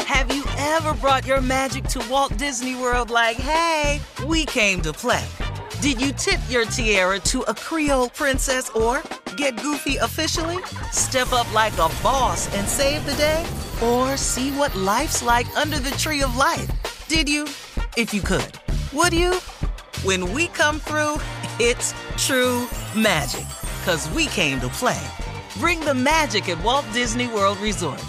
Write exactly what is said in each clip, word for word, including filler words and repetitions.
Have you ever brought your magic to Walt Disney World like, hey, we came to play? Did you tip your tiara to a Creole princess or get goofy officially? Step up like a boss and save the day? Or see what life's like under the tree of life? Did you? If you could. Would you? When we come through, it's true magic. 'Cause we came to play. Bring the magic at Walt Disney World Resort.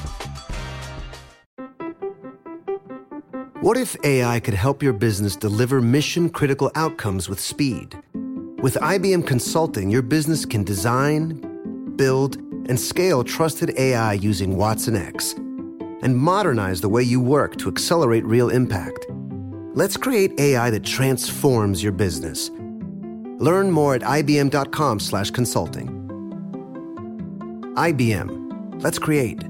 What if A I could help your business deliver mission-critical outcomes with speed? With I B M Consulting, your business can design, build, and scale trusted A I using Watson X, and modernize the way you work to accelerate real impact. Let's create A I that transforms your business. Learn more at ibm.com slash consulting. I B M. Let's create.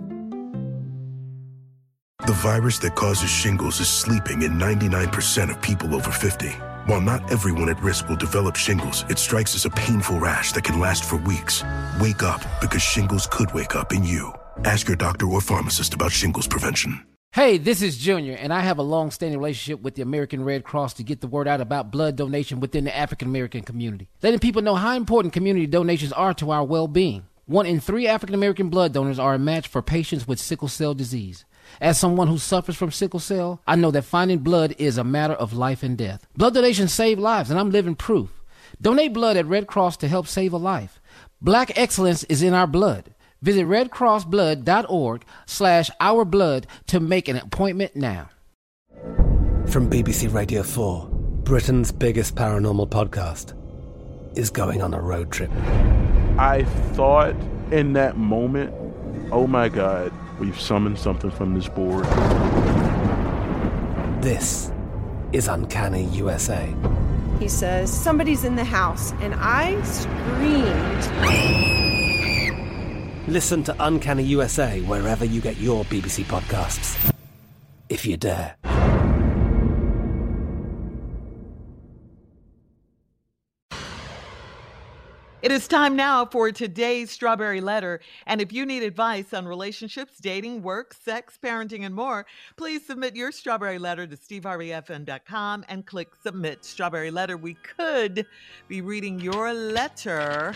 The virus that causes shingles is sleeping in ninety-nine percent of people over fifty. While not everyone at risk will develop shingles, it strikes as a painful rash that can last for weeks. Wake up, because shingles could wake up in you. Ask your doctor or pharmacist about shingles prevention. Hey, this is Junior, and I have a long-standing relationship with the American Red Cross to get the word out about blood donation within the African-American community, letting people know how important community donations are to our well-being. One in three African-American blood donors are a match for patients with sickle cell disease. As someone who suffers from sickle cell, I know that finding blood is a matter of life and death. Blood donations save lives, and I'm living proof. Donate blood at Red Cross to help save a life. Black excellence is in our blood. Visit redcrossblood.org slash our blood to make an appointment now. From B B C Radio four, Britain's biggest paranormal podcast is going on a road trip. I thought in that moment, oh my God, we've summoned something from this board. This is Uncanny U S A. He says, somebody's in the house, and I screamed. Listen to Uncanny U S A wherever you get your B B C podcasts, if you dare. It is time now for today's Strawberry Letter. And if you need advice on relationships, dating, work, sex, parenting, and more, please submit your Strawberry Letter to steve harvey f m dot com and click Submit Strawberry Letter. We could be reading your letter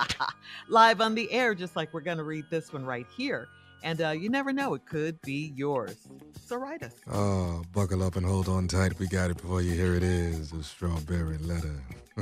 live on the air, just like we're going to read this one right here. And uh, you never know, it could be yours. So write us. Oh, buckle up and hold on tight. We got it before you hear it is a Strawberry Letter.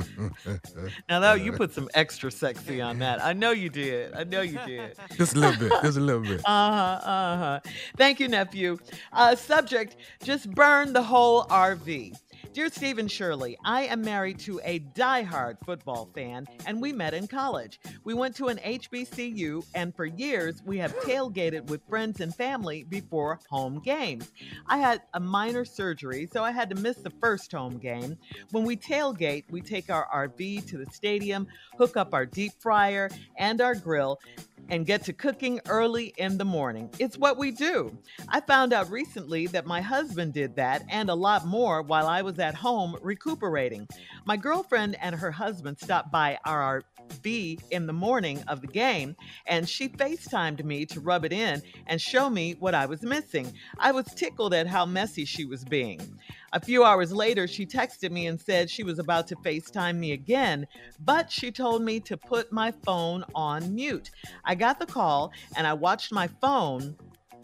Now, though, you put some extra sexy on that. I know you did. I know you did. Just a little bit. Just a little bit. Uh-huh, uh-huh. Thank you, nephew. Uh, subject, just burn the whole R V. Dear Steve and Shirley, I am married to a diehard football fan, and we met in college. We went to an H B C U, and for years, we have tailgated with friends and family before home games. I had a minor surgery, so I had to miss the first home game. When we tailgate, we take our R V to the stadium, hook up our deep fryer and our grill, and get to cooking early in the morning. It's what we do. I found out recently that my husband did that and a lot more while I was at home recuperating. My girlfriend and her husband stopped by our R V in the morning of the game, and she FaceTimed me to rub it in and show me what I was missing. I was tickled at how messy she was being. A few hours later, she texted me and said she was about to FaceTime me again, but she told me to put my phone on mute. I got the call and I watched my phone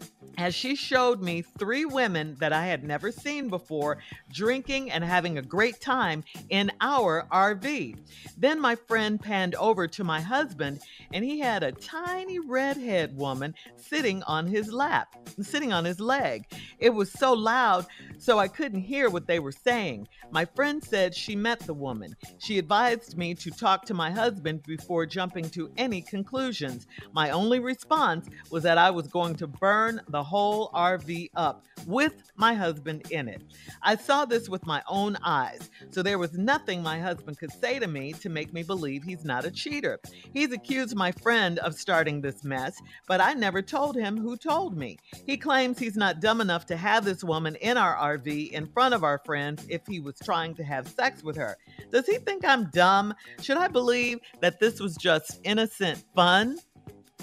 as she showed me three women that I had never seen before drinking and having a great time in our R V. Then my friend panned over to my husband, and he had a tiny redhead woman sitting on his lap, sitting on his leg. It was so loud, so I couldn't hear what they were saying. My friend said she met the woman. She advised me to talk to my husband before jumping to any conclusions. My only response was that I was going to burn the whole R V up with my husband in it. I saw this with my own eyes, so there was nothing my husband could say to me to make me believe he's not a cheater. He's accused my friend of starting this mess, but I never told him who told me. He claims he's not dumb enough to have this woman in our R V in front of our friends if he was trying to have sex with her. Does he think I'm dumb? Should I believe that this was just innocent fun?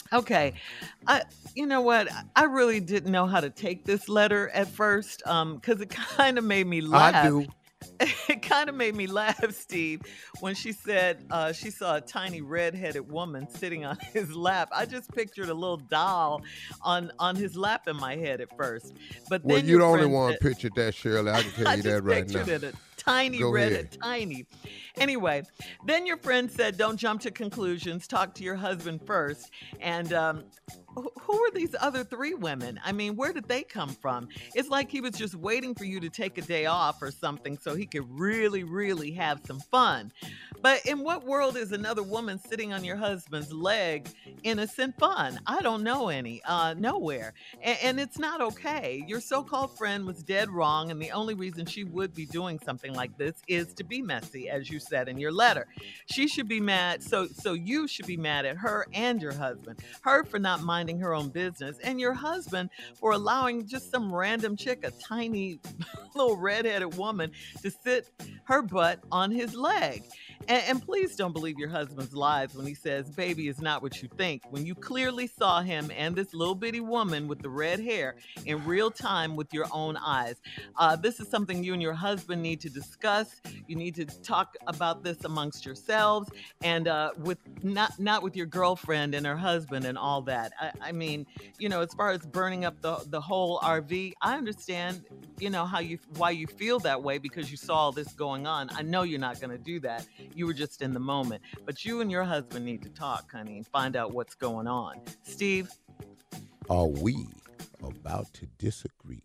Okay. I, you know what? I really didn't know how to take this letter at first um, because it kind of made me laugh. I do. It kind of made me laugh, Steve, when she said uh, she saw a tiny red-headed woman sitting on his lap. I just pictured a little doll on, on his lap in my head at first. But Well, then you're your the only friend one said- pictured that, Shirley. I can tell I you just that right pictured now. it, a tiny Go red, ahead. tiny. Anyway, then your friend said, don't jump to conclusions. Talk to your husband first. And um, wh- who are these other three women? I mean, where did they come from? It's like he was just waiting for you to take a day off or something so he could really, really have some fun. But in what world is another woman sitting on your husband's leg innocent fun? I don't know any. Uh, nowhere. And, and it's not okay. Your so-called friend was dead wrong, and the only reason she would be doing something like this is to be messy, as you said in your letter. She should be mad, so so you should be mad at her and your husband. Her for not minding her own business, and your husband for allowing just some random chick, a tiny little redheaded woman, to sit her butt on his leg. And, and please don't believe your husband's lies when he says baby is not what you think, when you clearly saw him and this little bitty woman with the red hair in real time with your own eyes. Uh, this is something you and your husband need to discuss. You need to talk about this amongst yourselves, and uh, with not not with your girlfriend and her husband and all that. I, I mean, you know, as far as burning up the the whole R V, I understand, you know, how you why you feel that way because you saw all this going on. I know you're not going to do that. You were just in the moment, but you and your husband need to talk, honey, and find out what's going on. Steve? Are we about to disagree?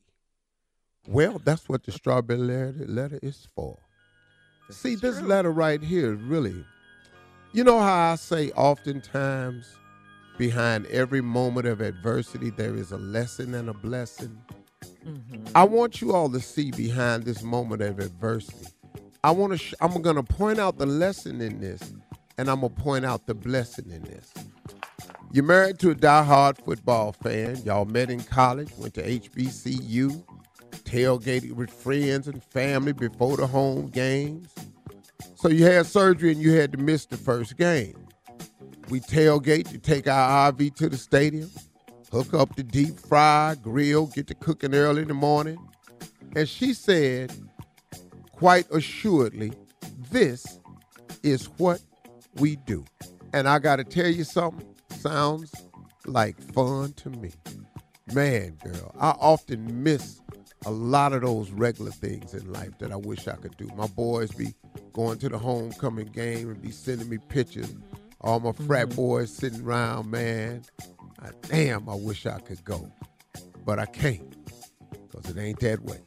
Well, that's what the strawberry letter, letter is for. See, this true. letter right here is really, you know how I say oftentimes behind every moment of adversity, there is a lesson and a blessing. Mm-hmm. I want you all to see behind this moment of adversity. I want to. Sh- I'm going to point out the lesson in this, and I'm going to point out the blessing in this. You're married to a diehard football fan. Y'all met in college, went to H B C U, tailgated with friends and family before the home games. So you had surgery and you had to miss the first game. We tailgate, you take our R V to the stadium, hook up the deep fry, grill, get to cooking early in the morning. And she said, quite assuredly, this is what we do. And I got to tell you something, sounds like fun to me. Man, girl, I often miss a lot of those regular things in life that I wish I could do. My boys be going to the homecoming game and be sending me pictures. All my frat Mm-hmm. boys sitting around, man. I, damn, I wish I could go. But I can't because it ain't that way.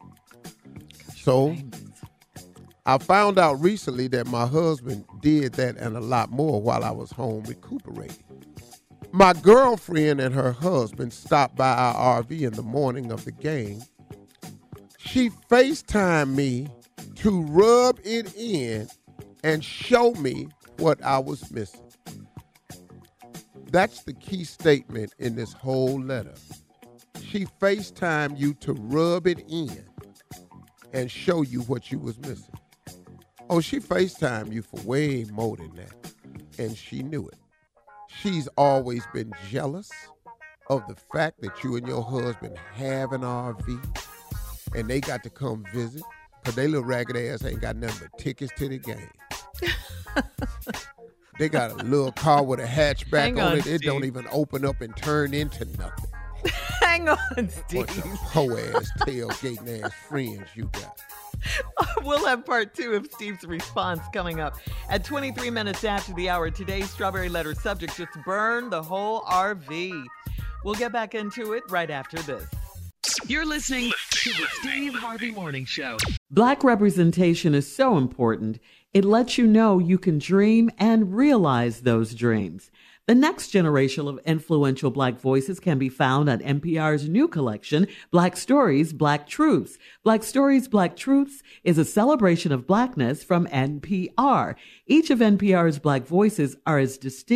So I found out recently that my husband did that and a lot more while I was home recuperating. My girlfriend and her husband stopped by our R V in the morning of the game. She FaceTimed me to rub it in and show me what I was missing. That's the key statement in this whole letter. She FaceTimed you to rub it in and show you what you was missing. Oh, she FaceTimed you for way more than that, and she knew it. She's always been jealous of the fact that you and your husband have an R V, and they got to come visit, because they little ragged ass ain't got nothing but tickets to the game. They got a little car with a hatchback Hang on on, it. It Steve. don't even open up and turn into nothing. Hang on, Bunch Steve. of po-ass, tailgating ass friends you got. We'll have part two of Steve's response coming up at twenty-three minutes after the hour. Today's Strawberry Letter subject, just burn the whole R V. We'll get back into it right after this. You're listening to the Steve Harvey Morning Show. Black representation is so important. It lets you know you can dream and realize those dreams. The next generation of influential Black voices can be found at N P R's new collection, Black Stories, Black Truths. Black Stories, Black Truths is a celebration of Blackness from N P R. Each of N P R's Black voices are as distinct,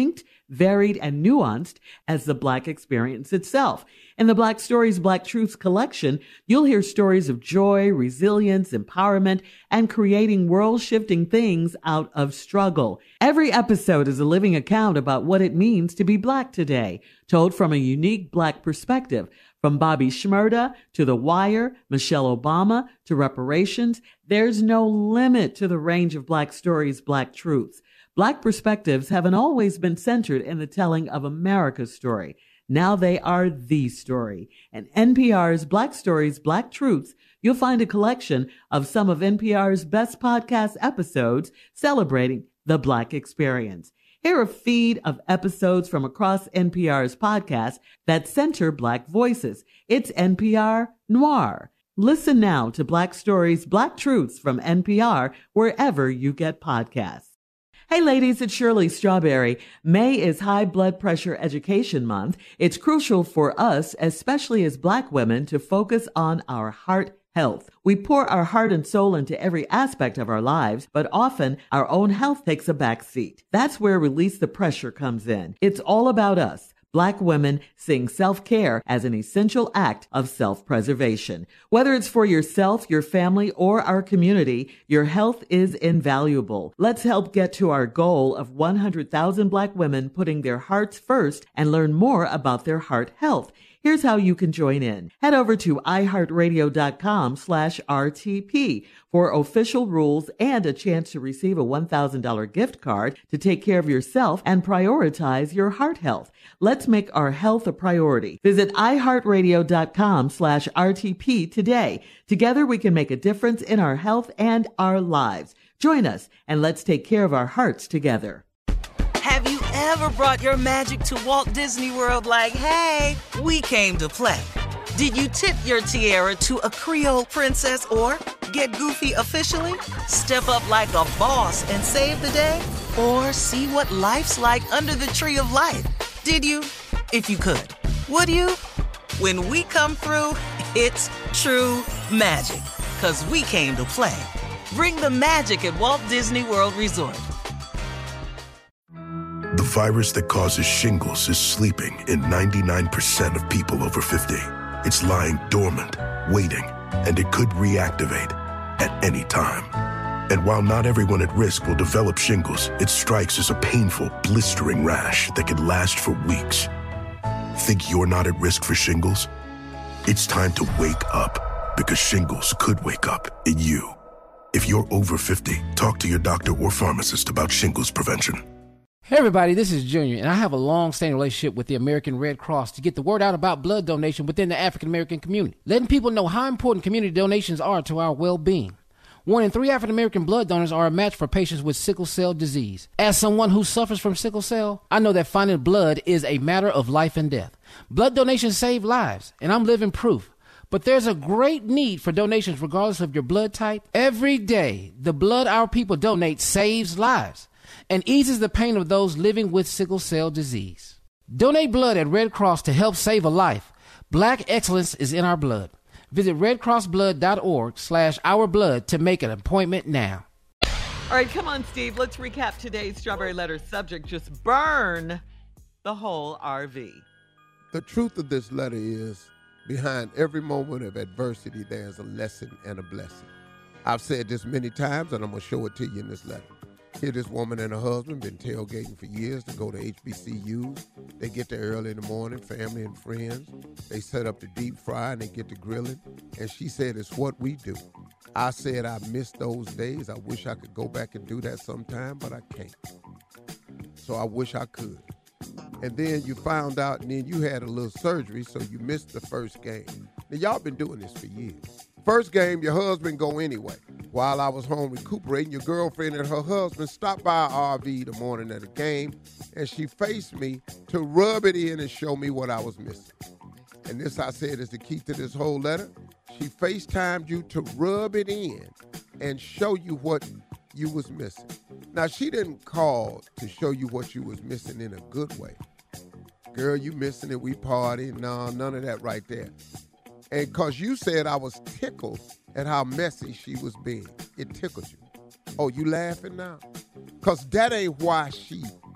varied and nuanced as the Black experience itself. In the Black Stories, Black Truths collection, you'll hear stories of joy, resilience, empowerment, and creating world-shifting things out of struggle. Every episode is a living account about what it means to be Black today, told from a unique Black perspective. From Bobby Shmurda to The Wire, Michelle Obama to reparations, there's no limit to the range of Black stories, Black truths. Black perspectives haven't always been centered in the telling of America's story. Now they are the story. In N P R's Black Stories, Black Truths, you'll find a collection of some of N P R's best podcast episodes celebrating the Black experience. Hear a feed of episodes from across N P R's podcasts that center Black voices. It's N P R Noir. Listen now to Black Stories, Black Truths from N P R wherever you get podcasts. Hey ladies, it's Shirley Strawberry. May is High Blood Pressure Education Month. It's crucial for us, especially as Black women, to focus on our heart health. We pour our heart and soul into every aspect of our lives, but often our own health takes a back seat. That's where Release the Pressure comes in. It's all about us. Black women seeing self-care as an essential act of self-preservation. Whether it's for yourself, your family, or our community, your health is invaluable. Let's help get to our goal of one hundred thousand Black women putting their hearts first and learn more about their heart health. Here's how you can join in. Head over to iheartradio.com slash RTP for official rules and a chance to receive a one thousand dollars gift card to take care of yourself and prioritize your heart health. Let's make our health a priority. Visit iheartradio.com slash RTP today. Together we can make a difference in our health and our lives. Join us and let's take care of our hearts together. Have you ever brought your magic to Walt Disney World like, hey, we came to play? Did you tip your tiara to a Creole princess or get goofy officially? Step up like a boss and save the day? Or see what life's like under the tree of life? Did you? If you could. Would you? When we come through, it's true magic. 'Cause we came to play. Bring the magic at Walt Disney World Resort. The virus that causes shingles is sleeping in ninety-nine percent of people over fifty. It's lying dormant, waiting, and it could reactivate at any time. And while not everyone at risk will develop shingles, it strikes as a painful, blistering rash that can last for weeks. Think you're not at risk for shingles? It's time to wake up, because shingles could wake up in you. If you're over fifty, talk to your doctor or pharmacist about shingles prevention. Hey everybody, this is Junior, and I have a long-standing relationship with the American Red Cross to get the word out about blood donation within the African American community, letting people know how important community donations are to our well-being. One in three African American blood donors are a match for patients with sickle cell disease. As someone who suffers from sickle cell, I know that finding blood is a matter of life and death. Blood donations save lives, and I'm living proof. But there's a great need for donations regardless of your blood type. Every day, the blood our people donate saves lives and eases the pain of those living with sickle cell disease. Donate blood at Red Cross to help save a life. Black excellence is in our blood. Visit redcrossblood.org slash our blood to make an appointment now. All right, come on, Steve. Let's recap today's Strawberry Letter subject. Just burn the whole R V. The truth of this letter is, behind every moment of adversity, there's a lesson and a blessing. I've said this many times, and I'm going to show it to you in this letter. Here, this woman and her husband been tailgating for years to go to H B C Us. They get there early in the morning, family and friends. They set up the deep fry and they get to grilling. And she said, it's what we do. I said, I miss those days. I wish I could go back and do that sometime, but I can't. So I wish I could. And then you found out, and then you had a little surgery, so you missed the first game. Now, y'all been doing this for years. First game, your husband go anyway. While I was home recuperating, your girlfriend and her husband stopped by our R V the morning of the game, and she faced me to rub it in and show me what I was missing. And this, I said, is the key to this whole letter. She FaceTimed you to rub it in and show you what you was missing. Now, she didn't call to show you what you was missing in a good way. Girl, you missing it, we party. No, none of that right there. And because you said I was tickled at how messy she was being. It tickled you. Oh, you laughing now? Because that ain't why she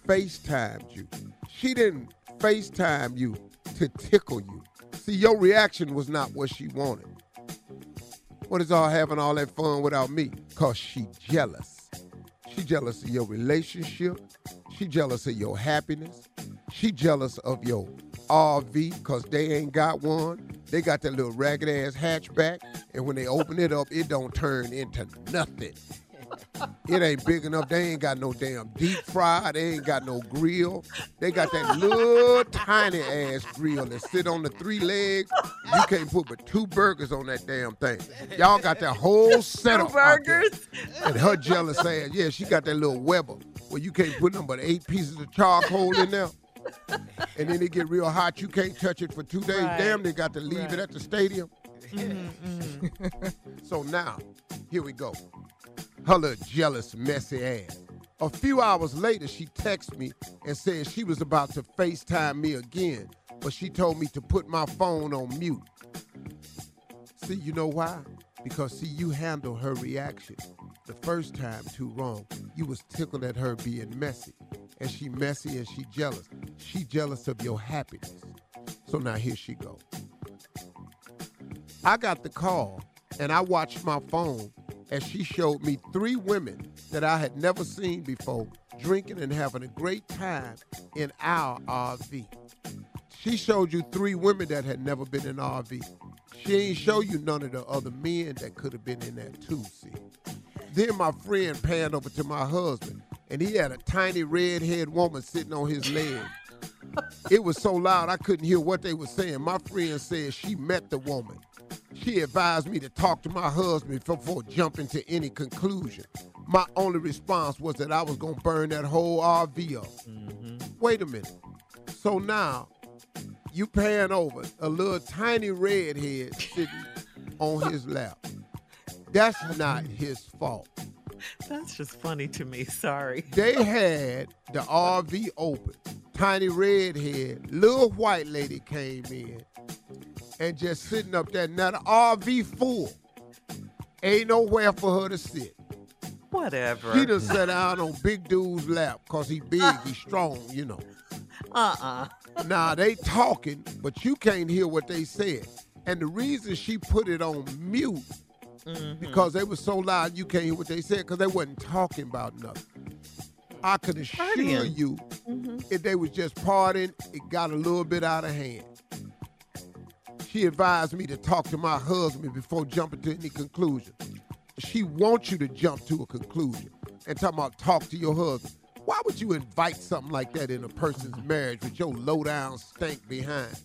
FaceTimed you. She didn't FaceTime you to tickle you. See, your reaction was not what she wanted. What is all having all that fun without me? Because she jealous. She jealous of your relationship. She jealous of your happiness. She jealous of your R V because they ain't got one. They got that little ragged-ass hatchback, and when they open it up, it don't turn into nothing. It ain't big enough. They ain't got no damn deep fry. They ain't got no grill. They got that little tiny-ass grill that sit on the three legs. You can't put but two burgers on that damn thing. Y'all got that whole setup Two burgers? And her jealous ass, yeah, she got that little Weber where you can't put nothing but eight pieces of charcoal in there. And then it get real hot. You can't touch it for two days. Right. Damn, they got to leave Right. it at the stadium. Mm-hmm, mm-hmm. So now, here we go. Her little jealous, messy ass. A few hours later, she texted me and said she was about to FaceTime me again, but she told me to put my phone on mute. See, you know why? Because, see, you handled her reaction the first time too wrong. You was tickled at her being messy. And she messy and she jealous. She jealous of your happiness. So now here she go. I got the call, and I watched my phone as she showed me three women that I had never seen before drinking and having a great time in our R V. She showed you three women that had never been in R V. She ain't show you none of the other men that could have been in that too, see. Then my friend panned over to my husband, and he had a tiny red-haired woman sitting on his leg. It was so loud I couldn't hear what they were saying. My friend said she met the woman. She advised me to talk to my husband before jumping to any conclusion. My only response was that I was going to burn that whole R V up. Mm-hmm. Wait a minute. So now, you pan over a little tiny redhead sitting on his lap. That's not his fault. That's just funny to me. Sorry. They had the R V open. Tiny redhead, little white lady came in and just sitting up there. Now the R V full. Ain't nowhere for her to sit. Whatever. She done sat down on big dude's lap because he big, he strong, you know. Uh-uh. Now they talking, but you can't hear what they said. And the reason she put it on mute, mm-hmm. because they were so loud you can't hear what they said because they wasn't talking about nothing. I could assure Partying. you, mm-hmm. if they was just partying, it got a little bit out of hand. She advised me to talk to my husband before jumping to any conclusion. She wants you to jump to a conclusion and talk about talk to your husband. Why would you invite something like that in a person's marriage with your low-down stank behind?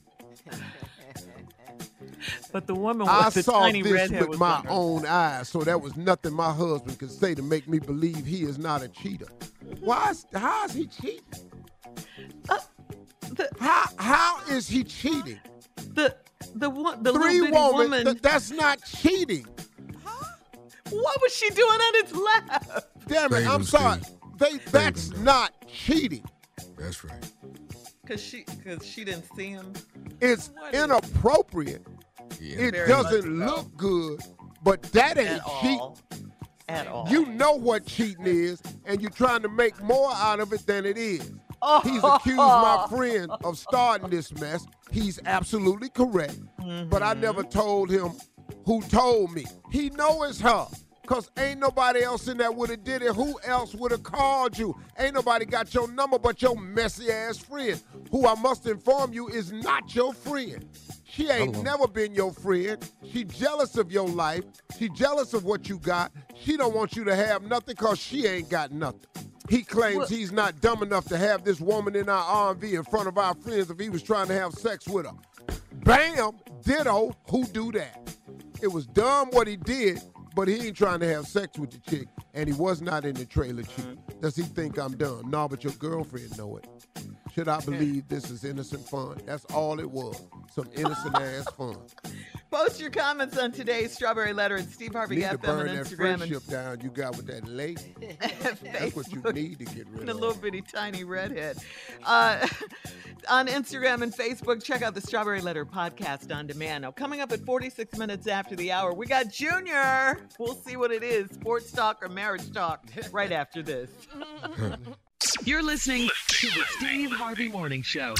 But the woman I with the saw tiny this redhead with was my under. own eyes, so there was nothing my husband could say to make me believe he is not a cheater. Why? Is, how is he cheating? Uh, the, how how is he cheating? The the one the Three little bitty woman, woman. th- that's not cheating. What was she doing on its lap? Damn it! I'm sorry. They that's not cheating. That's right. Cause she cause she didn't see him. It's inappropriate. Yeah. It Very doesn't much so. look good, but that ain't At cheating. all. At all. You know what cheating is, and you're trying to make more out of it than it is. Oh. He's accused my friend of starting this mess. He's absolutely correct, Mm-hmm. but I never told him who told me. He know it's her, because ain't nobody else in there would have did it. Who else would have called you? Ain't nobody got your number but your messy-ass friend, who I must inform you is not your friend. She ain't Hello. never been your friend. She jealous of your life. She jealous of what you got. She don't want you to have nothing because she ain't got nothing. He claims Well- he's not dumb enough to have this woman in our R V in front of our friends if he was trying to have sex with her. Bam! Ditto, who do that? It was dumb what he did, but he ain't trying to have sex with the chick, and he was not in the trailer cheating. Does he think I'm dumb? No, but your girlfriend know it. Should I believe this is innocent fun? That's all it was. Some innocent-ass fun. Post your comments on today's Strawberry Letter at Steve Harvey Need to F M on burn that Instagram and friendship down you got with that lady. That's what you Facebook. need to get rid And a of. little bitty tiny redhead. Uh, on Instagram and Facebook, check out the Strawberry Letter podcast on demand. Now, coming up at forty-six minutes after the hour, we got Junior. We'll see what it is, sports talk or marriage talk, right after this. You're listening to the Steve Harvey Morning Show.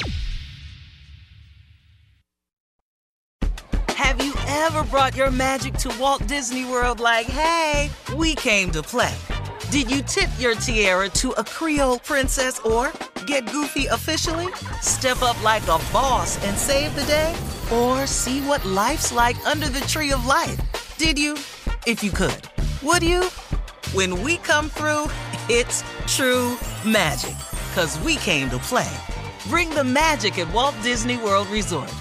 Have you ever brought your magic to Walt Disney World like, hey, we came to play? Did you tip your tiara to a Creole princess or get goofy officially? Step up like a boss and save the day? Or see what life's like under the tree of life? Did you? If you could. Would you? When we come through, it's true magic. 'Cause we came to play. Bring the magic at Walt Disney World Resort.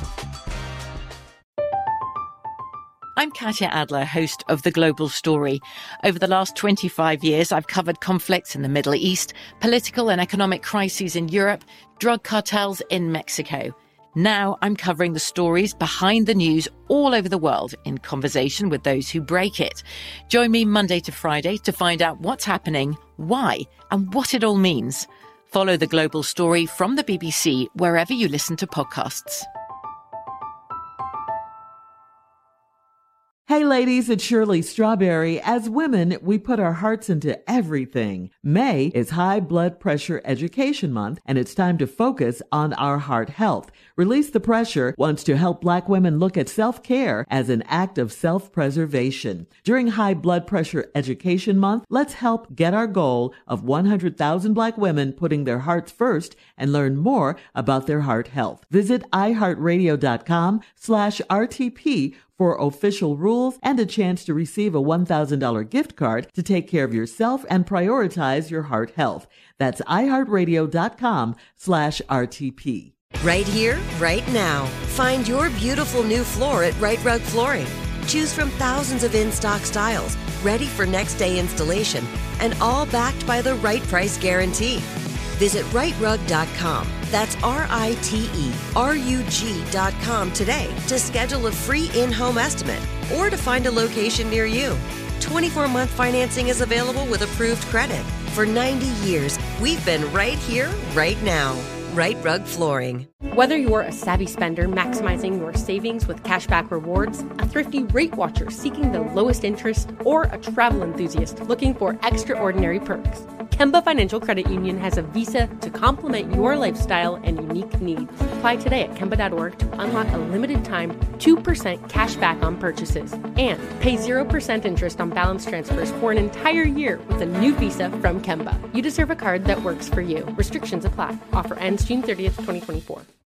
I'm Katya Adler, host of The Global Story. Over the last twenty-five years, I've covered conflicts in the Middle East, political and economic crises in Europe, drug cartels in Mexico. Now I'm covering the stories behind the news all over the world in conversation with those who break it. Join me Monday to Friday to find out what's happening, why, and what it all means. Follow The Global Story from the B B C wherever you listen to podcasts. Hey ladies, it's Shirley Strawberry. As women, we put our hearts into everything. May is High Blood Pressure Education Month, and it's time to focus on our heart health. Release the Pressure wants to help Black women look at self-care as an act of self-preservation. During High Blood Pressure Education Month, let's help get our goal of one hundred thousand Black women putting their hearts first and learn more about their heart health. Visit iHeartRadio.com slash RTP for official rules and a chance to receive a one thousand dollars gift card to take care of yourself and prioritize your heart health. That's iHeartRadio.com slash RTP. Right here, right now. Find your beautiful new floor at Right Rug Flooring. Choose from thousands of in-stock styles, ready for next day installation, and all backed by the right price guarantee. Visit right rug dot com. That's R I T E R U G dot com today to schedule a free in-home estimate or to find a location near you. twenty-four month financing is available with approved credit. For ninety years, we've been right here, right now. Right Rug Flooring. Whether you're a savvy spender maximizing your savings with cashback rewards, a thrifty rate watcher seeking the lowest interest, or a travel enthusiast looking for extraordinary perks, Kemba Financial Credit Union has a visa to complement your lifestyle and unique needs. Apply today at Kemba dot org to unlock a limited time two percent cash back on purchases and pay zero percent interest on balance transfers for an entire year with a new visa from Kemba. You deserve a card that works for you. Restrictions apply. Offer ends June thirtieth, twenty twenty-four.